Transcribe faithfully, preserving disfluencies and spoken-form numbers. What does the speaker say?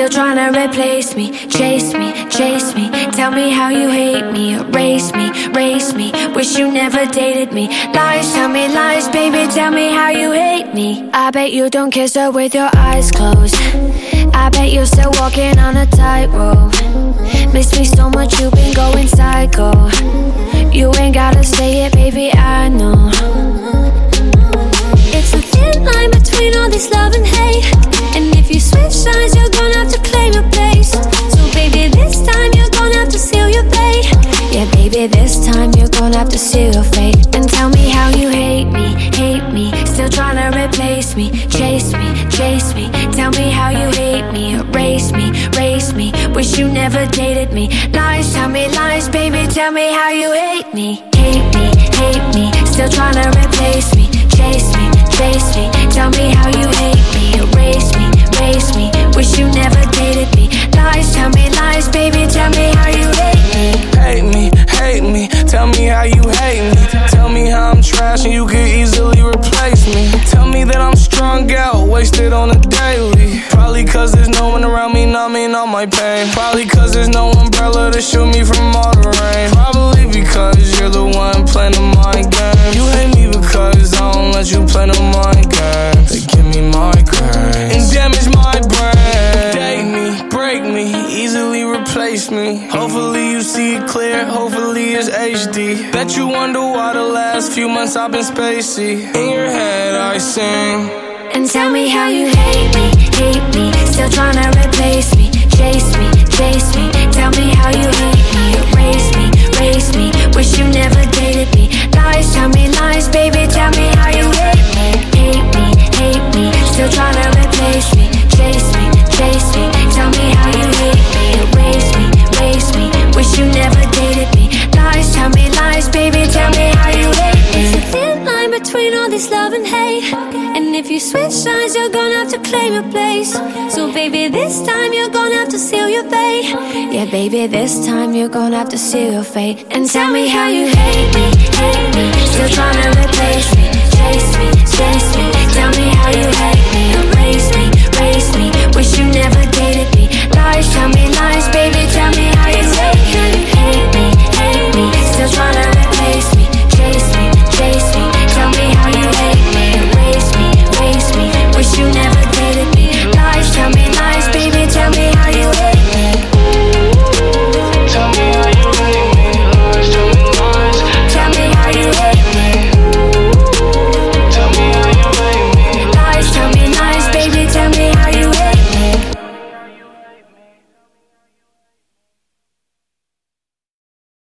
Still trying to replace me, chase me, chase me. Tell me how you hate me, erase me, race me. Wish you never dated me. Lies, tell me lies, baby, tell me how you hate me. I bet you don't kiss her with your eyes closed. I bet you're still walking on a tightrope. Miss me so much, you've been going psycho. You ain't gotta say it, baby, I know. It's a thin line between all this love and hate. And if you switch sides, you're gonna have to claim your place. So baby, this time you're gonna have to seal your fate. Yeah, baby, this time you're gonna have to seal your fate. And tell me how you hate me, hate me. Still trying to replace me, chase me, chase me. Tell me how you hate me, erase me, race me. Wish you never dated me. Lies, tell me lies, baby, tell me how you hate me. Hate me, hate me. Still trying to replace me, chase me, chase me. Tell me how you hate me, erase me, race me. Wish you never dated me. Lies, tell me lies, baby, tell me how you hate me. Hate me, hate me, tell me how you hate me. Tell me how I'm trash and you could easily replace me. Tell me that I'm strung out, wasted on a daily. Probably cause there's no one around me numbing all my pain. Probably cause there's no umbrella to shield me from all the rain. Probably because you're the one playing the mind game. You hate me because I don't let you play no mind games. They give me migraines and damage my brain. Date me, break me, easily replace me. Hopefully you see it clear, hopefully it's H D. Bet you wonder why the last few months I've been spacey. In your head I sing. And tell me how you hate me, hate me. Still trying to replace me, chase me, chase me. Tell me how you hate me, erase me, race me. Wish you never dated me. Lies, tell me lies, baby, tell me how you hate me. Hate me, hate me. Still trying to replace me, chase me, chase me. Tell me how you hate me, erase me, race me. Wish you never dated me. Lies, tell me lies, baby, tell me how you hate me. It's a thin line between all this love and hate. And if you switch sides, you're gonna have to claim your place. So baby, this time you're gonna have to seal your fate. Yeah, baby, this time you're gonna have to seal your fate. And tell me how you hate me, hate me. Still trying to replace me, chase me, chase me. Tell me how you hate me,